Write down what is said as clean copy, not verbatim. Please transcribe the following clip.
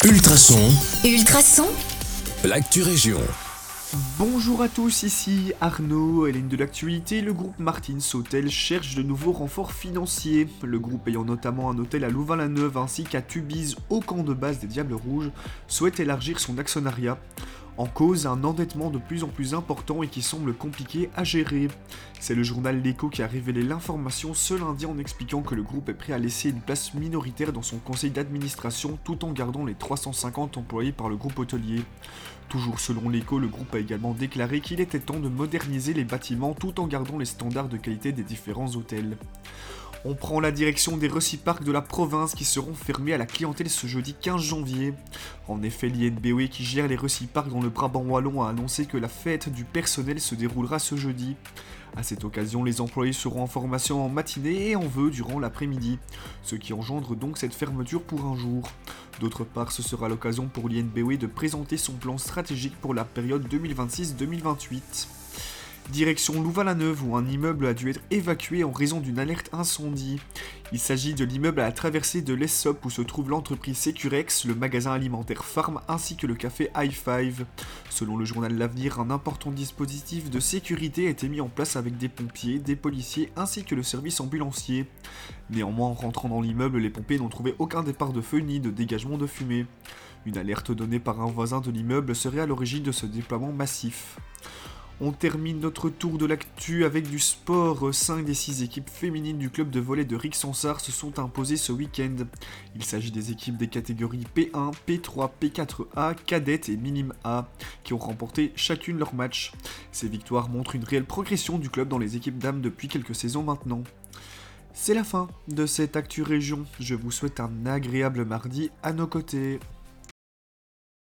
Ultrason, Ultrason, l'actu région. Bonjour à tous, ici Arnaud, Hélène de l'actualité. Le groupe Martins Hôtel cherche de nouveaux renforts financiers. Le groupe ayant notamment un hôtel à Louvain-la-Neuve ainsi qu'à Tubize au camp de base des Diables Rouges souhaite élargir son actionnariat. En cause, un endettement de plus en plus important et qui semble compliqué à gérer. C'est le journal L'Écho qui a révélé l'information ce lundi en expliquant que le groupe est prêt à laisser une place minoritaire dans son conseil d'administration tout en gardant les 350 employés par le groupe hôtelier. Toujours selon L'Écho, le groupe a également déclaré qu'il était temps de moderniser les bâtiments tout en gardant les standards de qualité des différents hôtels. On prend la direction des Reciparcs de la province qui seront fermés à la clientèle ce jeudi 15 janvier. En effet, l'INBOE qui gère les Reciparcs dans le Brabant wallon a annoncé que la fête du personnel se déroulera ce jeudi. A cette occasion, les employés seront en formation en matinée et en vœu durant l'après-midi, ce qui engendre donc cette fermeture pour un jour. D'autre part, ce sera l'occasion pour l'INBOE de présenter son plan stratégique pour la période 2026-2028. Direction Louvain-la-Neuve où un immeuble a dû être évacué en raison d'une alerte incendie. Il s'agit de l'immeuble à la traversée de l'Essop où se trouve l'entreprise Securex, le magasin alimentaire Farm ainsi que le café High Five. Selon le journal L'Avenir, un important dispositif de sécurité a été mis en place avec des pompiers, des policiers ainsi que le service ambulancier. Néanmoins, en rentrant dans l'immeuble, les pompiers n'ont trouvé aucun départ de feu ni de dégagement de fumée. Une alerte donnée par un voisin de l'immeuble serait à l'origine de ce déploiement massif. On termine notre tour de l'actu avec du sport. 5 des 6 équipes féminines du club de volley de Rixensart se sont imposées ce week-end. Il s'agit des équipes des catégories P1, P3, P4A, cadette et minime A, qui ont remporté chacune leur match. Ces victoires montrent une réelle progression du club dans les équipes dames depuis quelques saisons maintenant. C'est la fin de cette actu région. Je vous souhaite un agréable mardi à nos côtés.